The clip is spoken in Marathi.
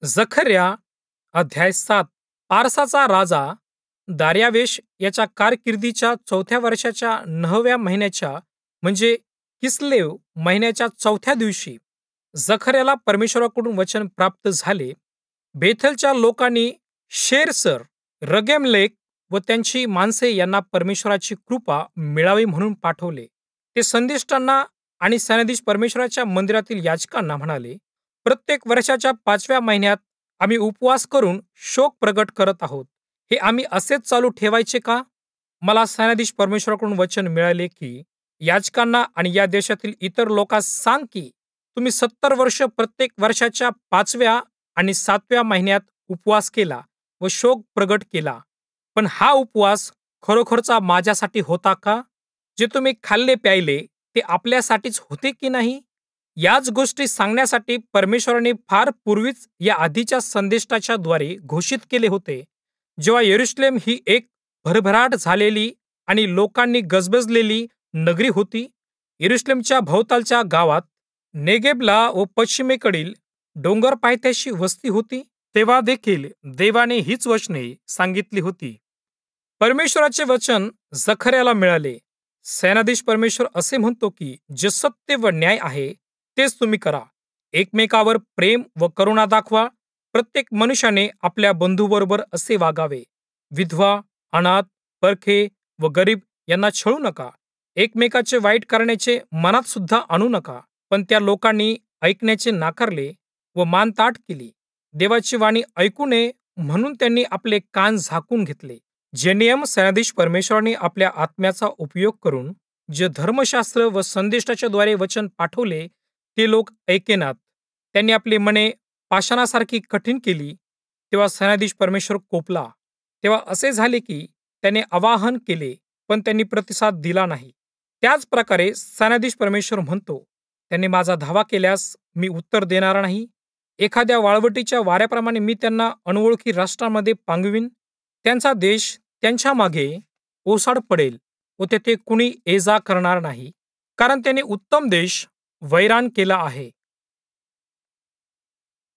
जखर्या अध्याय 7. पारसाचा राजा दार्यावेश याच्या कारकिर्दीच्या 4थ्या वर्षाच्या 9व्या महिन्याच्या म्हणजे किस्लेव महिन्याच्या 4थ्या दिवशी जखर्याला परमेश्वराकडून वचन प्राप्त झाले. बेथलच्या लोकांनी शेरसर, रगेमलेक व त्यांची माणसे यांना परमेश्वराची कृपा मिळावी म्हणून पाठवले. ते संदेष्टांना आणि सैन्याधीश परमेश्वराच्या मंदिरातील याजकांना म्हणाले, प्रत्येक वर्षाच्या 5व्या महिन्यात आम्ही उपवास करून शोक प्रगट करत आहोत. हे आम्ही असेच चालू ठेवायचे का? मला सैन्याधीश परमेश्वराकडून वचन मिळाले की याजकांना आणि या देशातील इतर लोकांस सांग की तुम्ही 70 वर्ष प्रत्येक वर्षाच्या 5व्या आणि 7व्या महिन्यात उपवास केला व शोक प्रगट केला. पण हा उपवास खरोखरचा माझ्यासाठी होता का? जे तुम्ही खाल्ले प्यायले ते आपल्यासाठीच होते की नाही? याच गोष्टी सांगण्यासाठी परमेश्वराने फार पूर्वीच या आधीच्या संदेष्टाच्या द्वारे घोषित केले होते. जेव्हा यरूशलेम ही एक भरभराट झालेली आणि लोकांनी गजबजलेली नगरी होती, यरूशलेमच्या भोवतालच्या गावात नेगेबला व पश्चिमेकडील डोंगर पायथ्याशी वस्ती होती, तेव्हा देखील देवाने हीच वचने सांगितली होती. परमेश्वराचे वचन जखर्याला मिळाले. सेनाधीश परमेश्वर असे म्हणतो की जे सत्य व न्याय आहे तेच तुम्ही करा. एकमेकावर प्रेम व करुणा दाखवा. प्रत्येक मनुष्याने आपल्या बंधूबरोबर असे वागावे. विधवा, अनाथ, परखे व गरीब यांना छळू नका. एकमेकाचे वाईट करण्याचे मनात सुद्धा आणू नका. पण त्या लोकांनी ऐकण्याचे नाकारले व मानताठ केली. देवाची वाणी ऐकू नये म्हणून त्यांनी आपले कान झाकून घेतले. जे नियम सैन्याधीश परमेश्वराने आपल्या आत्म्याचा उपयोग करून जे धर्मशास्त्र व संदेष्टाच्या द्वारे वचन पाठवले ते लोक ऐकेनात. त्यांनी आपली मने पाषाणासारखी कठीण केली. तेव्हा सैन्याधीश परमेश्वर कोपला. तेव्हा असे झाले की त्याने आवाहन केले पण त्यांनी प्रतिसाद दिला नाही. त्याच प्रकारे सैन्याधीश परमेश्वर म्हणतो, त्यांनी माझा धावा केल्यास मी उत्तर देणार नाही. एखाद्या वाळवटीच्या वाऱ्याप्रमाणे मी त्यांना अनोळखी राष्ट्रांमध्ये पांगवीन. त्यांचा देश त्यांच्या मागे ओसाड पडेल व तेथे कुणी ये जा करणार नाही, कारण त्यांनी उत्तम देश वैराण केला आहे.